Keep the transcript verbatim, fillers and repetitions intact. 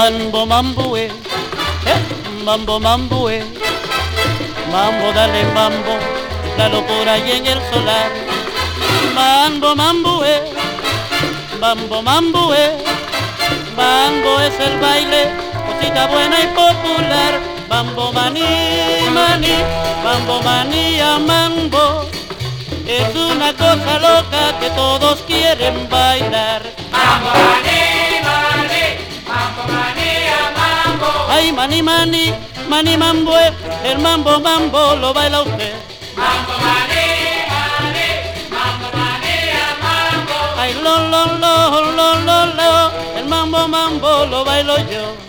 Mambo, mambo, eh, eh, mambo, mambo, eh. Mambo, dale mambo, la locura y en el solar. Mambo, mambo, eh, mambo, mambo, eh. Mambo es el baile, cosita buena y popular. Mambo, maní, maní, mambo, manía, mambo. Es una cosa loca que todos quieren bailar. Mambo, maní, maní, mambo, manía, mambo. Ay, maní, maní, maní, mambo, el mambo, mambo, lo baila usted. Mambo, maní, maní, mambo, manía, mambo. Ay, lo, lo, lo, lo, lo, lo, el mambo, mambo, lo bailo yo.